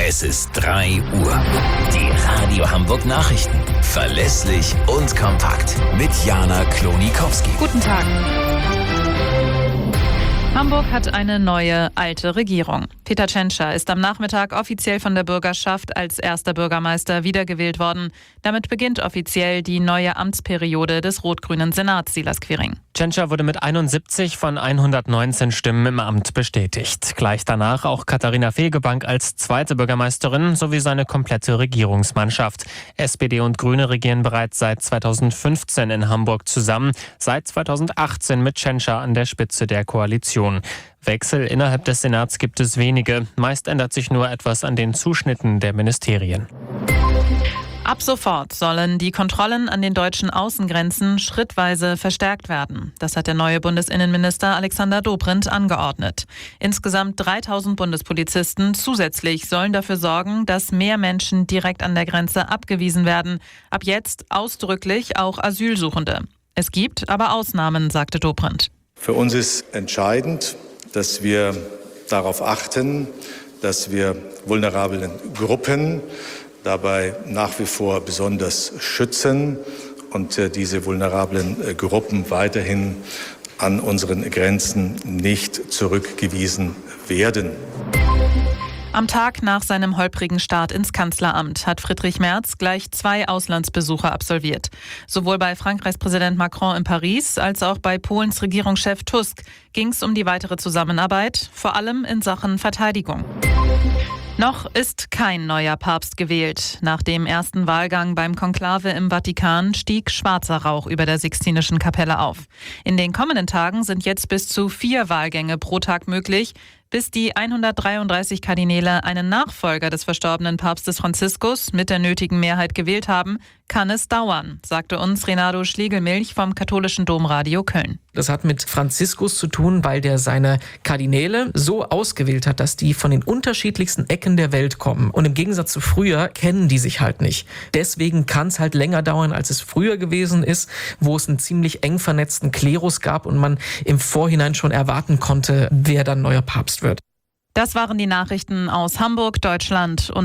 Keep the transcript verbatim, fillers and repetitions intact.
Es ist drei Uhr. Die Radio Hamburg Nachrichten. Verlässlich und kompakt. Mit Jana Klonikowski. Guten Tag. Hamburg hat eine neue, alte Regierung. Peter Tschentscher ist am Nachmittag offiziell von der Bürgerschaft als erster Bürgermeister wiedergewählt worden. Damit beginnt offiziell die neue Amtsperiode des rot-grünen Senats, Silas Quiring. Tschentscher wurde mit einundsiebzig von hundertneunzehn Stimmen im Amt bestätigt. Gleich danach auch Katharina Fegebank als zweite Bürgermeisterin sowie seine komplette Regierungsmannschaft. S P D und Grüne regieren bereits seit zweitausendfünfzehn in Hamburg zusammen, seit zweitausendachtzehn mit Tschentscher an der Spitze der Koalition. Wechsel innerhalb des Senats gibt es wenige. Meist ändert sich nur etwas an den Zuschnitten der Ministerien. Ab sofort sollen die Kontrollen an den deutschen Außengrenzen schrittweise verstärkt werden. Das hat der neue Bundesinnenminister Alexander Dobrindt angeordnet. Insgesamt dreitausend Bundespolizisten zusätzlich sollen dafür sorgen, dass mehr Menschen direkt an der Grenze abgewiesen werden. Ab jetzt ausdrücklich auch Asylsuchende. Es gibt aber Ausnahmen, sagte Dobrindt. Für uns ist entscheidend, dass wir darauf achten, dass wir vulnerablen Gruppen dabei nach wie vor besonders schützen und diese vulnerablen Gruppen weiterhin an unseren Grenzen nicht zurückgewiesen werden. Am Tag nach seinem holprigen Start ins Kanzleramt hat Friedrich Merz gleich zwei Auslandsbesuche absolviert. Sowohl bei Frankreichs Präsident Macron in Paris als auch bei Polens Regierungschef Tusk ging es um die weitere Zusammenarbeit, vor allem in Sachen Verteidigung. Noch ist kein neuer Papst gewählt. Nach dem ersten Wahlgang beim Konklave im Vatikan stieg schwarzer Rauch über der Sixtinischen Kapelle auf. In den kommenden Tagen sind jetzt bis zu vier Wahlgänge pro Tag möglich. Bis die hundertdreiunddreißig Kardinäle einen Nachfolger des verstorbenen Papstes Franziskus mit der nötigen Mehrheit gewählt haben, kann es dauern, sagte uns Renato Schlegelmilch vom katholischen Domradio Köln. Das hat mit Franziskus zu tun, weil der seine Kardinäle so ausgewählt hat, dass die von den unterschiedlichsten Ecken der Welt kommen. Und im Gegensatz zu früher kennen die sich halt nicht. Deswegen kann es halt länger dauern, als es früher gewesen ist, wo es einen ziemlich eng vernetzten Klerus gab und man im Vorhinein schon erwarten konnte, wer dann neuer Papst wird. Das waren die Nachrichten aus Hamburg, Deutschland und